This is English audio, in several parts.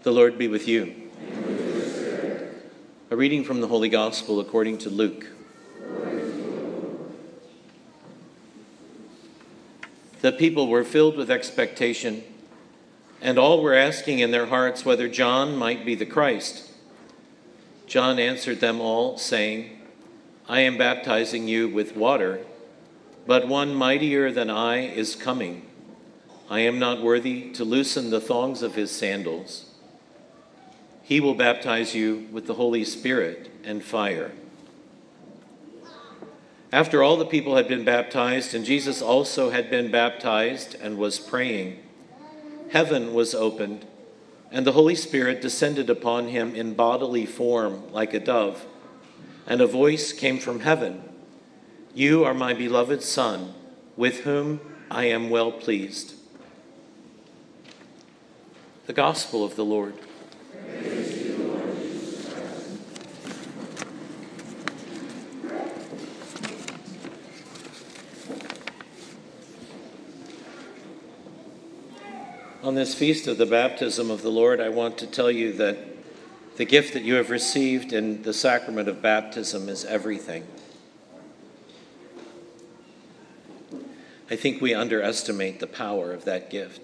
The Lord be with you. A reading from the Holy Gospel according to Luke. The people were filled with expectation, and all were asking in their hearts whether John might be the Christ. John answered them all, saying, I am baptizing you with water, but one mightier than I is coming. I am not worthy to loosen the thongs of his sandals. He will baptize you with the Holy Spirit and fire. After all the people had been baptized, and Jesus also had been baptized and was praying, heaven was opened, and the Holy Spirit descended upon him in bodily form like a dove, and a voice came from heaven, You are my beloved Son, with whom I am well pleased. The Gospel of the Lord. On this feast of the baptism of the Lord, I want to tell you that the gift that you have received in the sacrament of baptism is everything. I think we underestimate the power of that gift.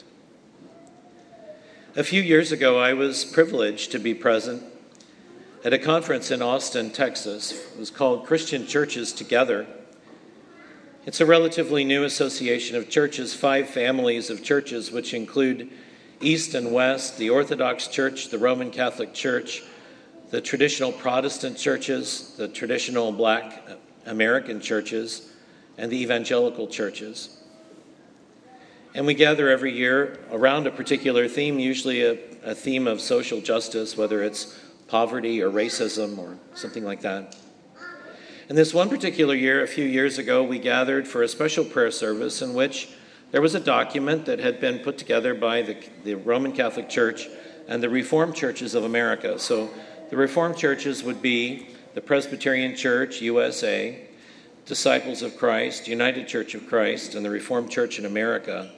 A few years ago, I was privileged to be present at a conference in Austin, Texas. It was called Christian Churches Together. It's a relatively new association of churches, 5 families of churches, which include East and West, the Orthodox Church, the Roman Catholic Church, the traditional Protestant churches, the traditional Black American churches, and the evangelical churches. And we gather every year around a particular theme, usually a theme of social justice, whether it's poverty or racism or something like that. And this one particular year, a few years ago, we gathered for a special prayer service in which there was a document that had been put together by the Roman Catholic Church and the Reformed Churches of America. So the Reformed churches would be the Presbyterian Church, USA, Disciples of Christ, United Church of Christ, and the Reformed Church in America.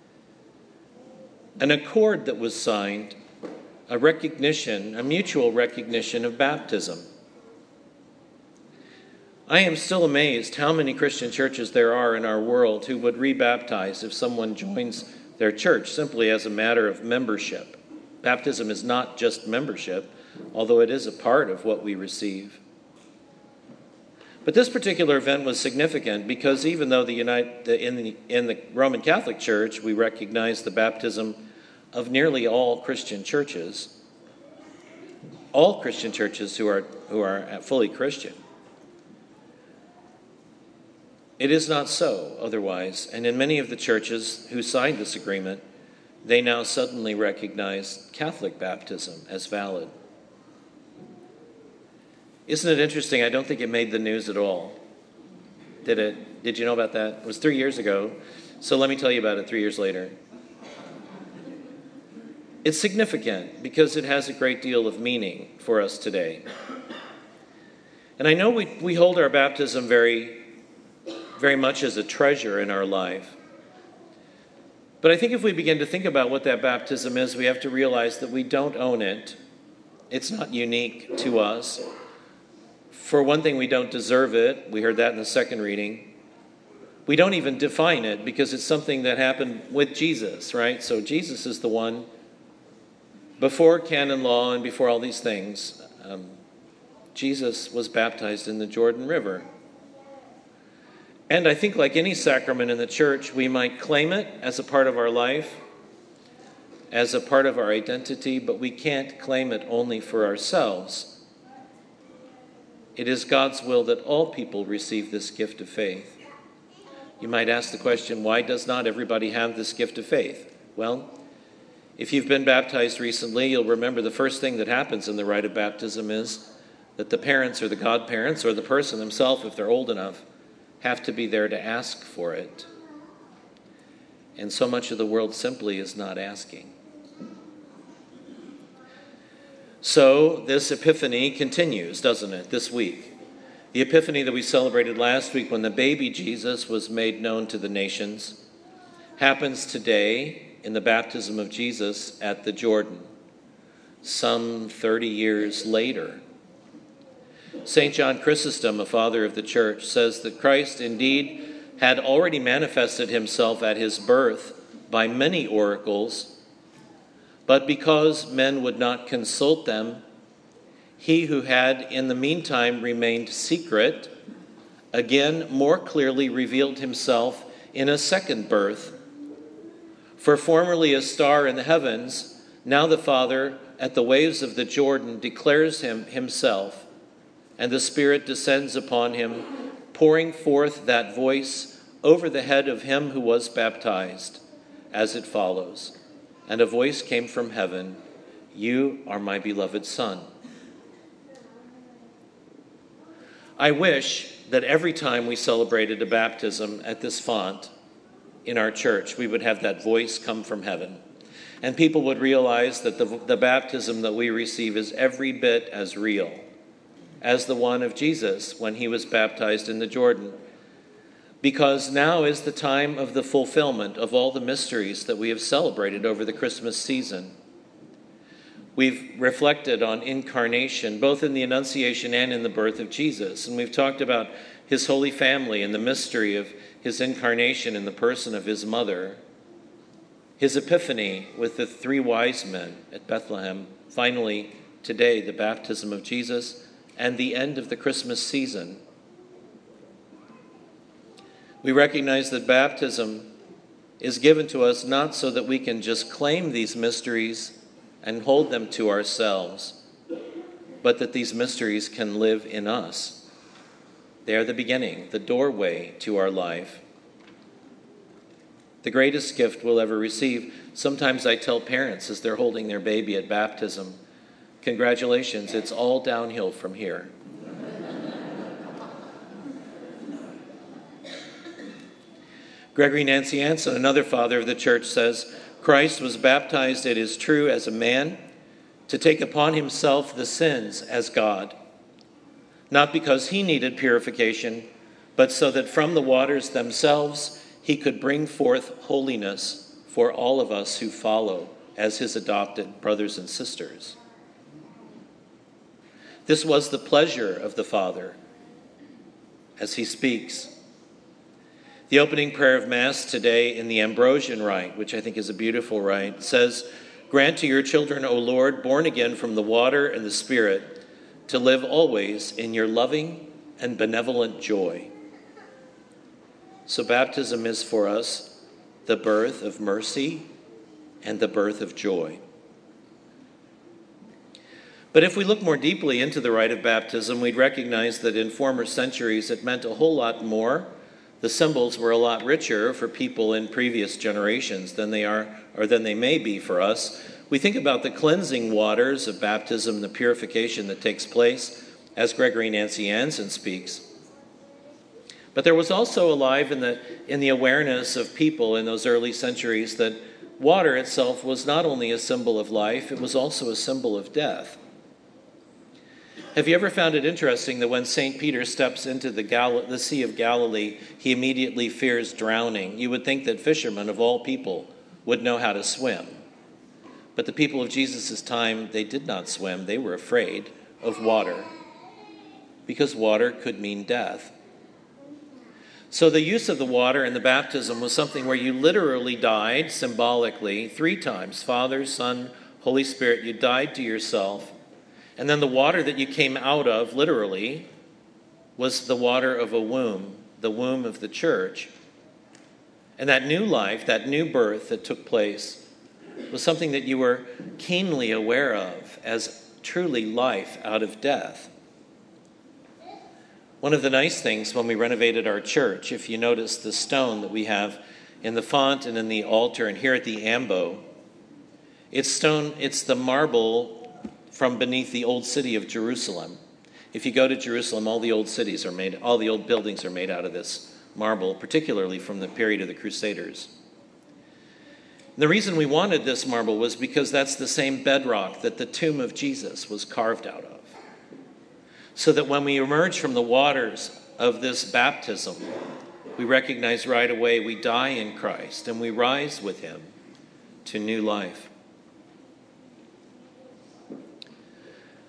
An accord that was signed, a mutual recognition of baptism. I am still amazed how many Christian churches there are in our world who would rebaptize if someone joins their church simply as a matter of membership. Baptism is not just membership, although it is a part of what we receive. But this particular event was significant because even though in the Roman Catholic Church we recognize the baptism of nearly all Christian churches who are fully Christian, it is not so otherwise, and in many of the churches who signed this agreement, they now suddenly recognize Catholic baptism as valid. Isn't it interesting? I don't think it made the news at all. Did it? Did you know about that? It was 3 years ago, so let me tell you about it 3 years later. It's significant because it has a great deal of meaning for us today. And I know we hold our baptism very much as a treasure in our life. But I think if we begin to think about what that baptism is, we have to realize that we don't own it. It's not unique to us. For one thing, we don't deserve it. We heard that in the second reading. We don't even define it because it's something that happened with Jesus, right? So Jesus is the one, before canon law and before all these things, Jesus was baptized in the Jordan River. And I think like any sacrament in the church, we might claim it as a part of our life, as a part of our identity, but we can't claim it only for ourselves. It is God's will that all people receive this gift of faith. You might ask the question, why does not everybody have this gift of faith? Well, if you've been baptized recently, you'll remember the first thing that happens in the rite of baptism is that the parents or the godparents or the person themselves, if they're old enough, have to be there to ask for it. And so much of the world simply is not asking. So this Epiphany continues, doesn't it, this week? The Epiphany that we celebrated last week when the baby Jesus was made known to the nations happens today in the baptism of Jesus at the Jordan. some 30 years later. St. John Chrysostom, a father of the church, says that Christ indeed had already manifested himself at his birth by many oracles, but because men would not consult them, he who had in the meantime remained secret, again more clearly revealed himself in a second birth. For formerly a star in the heavens, now the Father at the waves of the Jordan declares him himself, and the Spirit descends upon him, pouring forth that voice over the head of him who was baptized, as it follows. And a voice came from heaven, "You are my beloved Son." I wish that every time we celebrated a baptism at this font in our church, we would have that voice come from heaven. And people would realize that the baptism that we receive is every bit as real as the one of Jesus when he was baptized in the Jordan. Because now is the time of the fulfillment of all the mysteries that we have celebrated over the Christmas season. We've reflected on incarnation, both in the Annunciation and in the birth of Jesus. And we've talked about his Holy Family and the mystery of his incarnation in the person of his mother. His Epiphany with the 3 wise men at Bethlehem. Finally, today, the baptism of Jesus and the end of the Christmas season. We recognize that baptism is given to us not so that we can just claim these mysteries and hold them to ourselves, but that these mysteries can live in us. They are the beginning, the doorway to our life. The greatest gift we'll ever receive. Sometimes I tell parents as they're holding their baby at baptism, congratulations, it's all downhill from here. Gregory Nancianzen, another father of the church, says, Christ was baptized, it is true, as a man, to take upon himself the sins as God, not because he needed purification, but so that from the waters themselves he could bring forth holiness for all of us who follow as his adopted brothers and sisters. This was the pleasure of the Father as he speaks. The opening prayer of Mass today in the Ambrosian Rite, which I think is a beautiful rite, says, "Grant to your children, O Lord, born again from the water and the Spirit, to live always in your loving and benevolent joy." So baptism is for us the birth of mercy and the birth of joy. But if we look more deeply into the rite of baptism, we'd recognize that in former centuries it meant a whole lot more. The symbols were a lot richer for people in previous generations than they are, or than they may be for us. We think about the cleansing waters of baptism, the purification that takes place, as Gregory Nancianzen speaks. But there was also alive in the awareness of people in those early centuries that water itself was not only a symbol of life, it was also a symbol of death. Have you ever found it interesting that when St. Peter steps into the Sea of Galilee, he immediately fears drowning? You would think that fishermen of all people would know how to swim. But the people of Jesus' time, they did not swim. They were afraid of water because water could mean death. So the use of the water in the baptism was something where you literally died symbolically 3 times. Father, Son, Holy Spirit, you died to yourself. And then the water that you came out of, literally, was the water of a womb, the womb of the church. And that new life, that new birth that took place, was something that you were keenly aware of as truly life out of death. One of the nice things when we renovated our church, if you notice the stone that we have in the font and in the altar and here at the ambo, it's the marble from beneath the old city of Jerusalem. If you go to Jerusalem, all the old buildings are made out of this marble, particularly from the period of the Crusaders. And the reason we wanted this marble was because that's the same bedrock that the tomb of Jesus was carved out of. So that when we emerge from the waters of this baptism, we recognize right away we die in Christ and we rise with him to new life.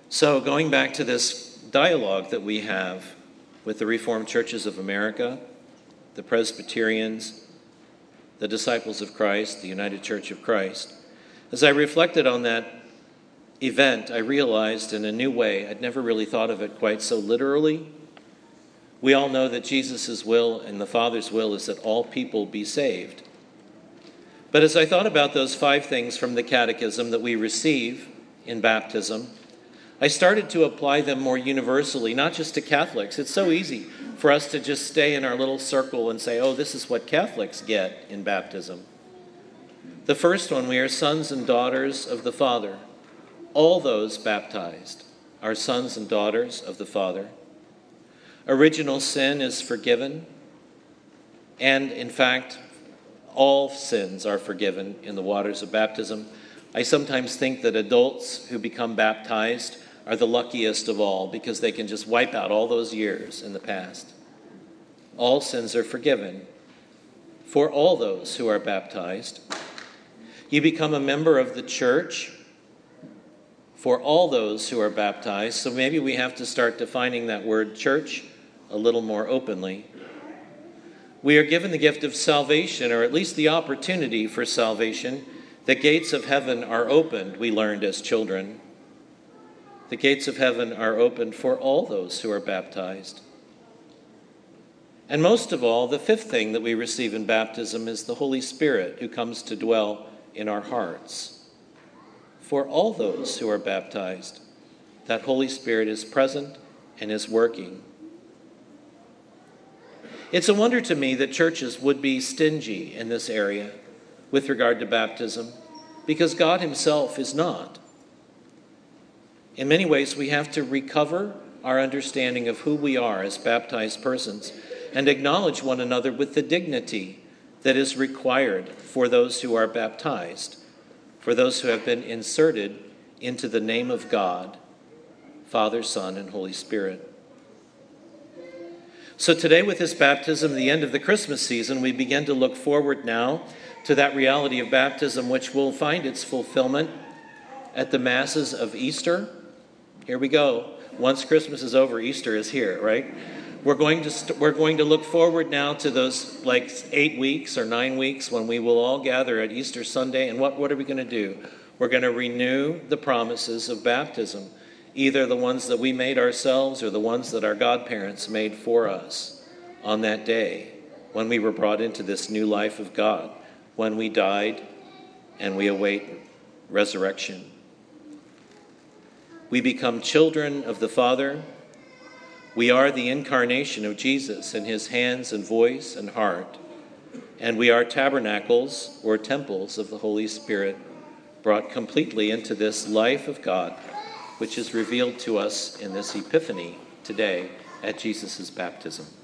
So going back to this dialogue that we have with the Reformed Churches of America, the Presbyterians, the Disciples of Christ, the United Church of Christ, as I reflected on that event, I realized in a new way, I'd never really thought of it quite so literally. We all know that Jesus' will and the Father's will is that all people be saved. But as I thought about those 5 things from the Catechism that we receive in baptism, I started to apply them more universally, not just to Catholics. It's so easy for us to just stay in our little circle and say, oh, this is what Catholics get in baptism. The first one, we are sons and daughters of the Father. All those baptized are sons and daughters of the Father. Original sin is forgiven, and in fact, all sins are forgiven in the waters of baptism. I sometimes think that adults who become baptized are the luckiest of all because they can just wipe out all those years in the past. All sins are forgiven for all those who are baptized. You become a member of the church for all those who are baptized. So maybe we have to start defining that word church a little more openly. We are given the gift of salvation, or at least the opportunity for salvation. The gates of heaven are opened, we learned as children. The gates of heaven are opened for all those who are baptized. And most of all, the 5th thing that we receive in baptism is the Holy Spirit who comes to dwell in our hearts. For all those who are baptized, that Holy Spirit is present and is working. It's a wonder to me that churches would be stingy in this area with regard to baptism, because God himself is not. In many ways, we have to recover our understanding of who we are as baptized persons and acknowledge one another with the dignity that is required for those who are baptized, for those who have been inserted into the name of God, Father, Son, and Holy Spirit. So today, with this baptism, the end of the Christmas season, we begin to look forward now to that reality of baptism, which will find its fulfillment at the Masses of Easter. Here we go. Once Christmas is over, Easter is here, right? We're going to look forward now to those 8 weeks or 9 weeks when we will all gather at Easter Sunday. And what are we going to do? We're going to renew the promises of baptism, either the ones that we made ourselves or the ones that our godparents made for us on that day when we were brought into this new life of God, when we died and we await resurrection. We become children of the Father. We are the incarnation of Jesus in his hands and voice and heart. And we are tabernacles or temples of the Holy Spirit, brought completely into this life of God, which is revealed to us in this Epiphany today at Jesus' baptism.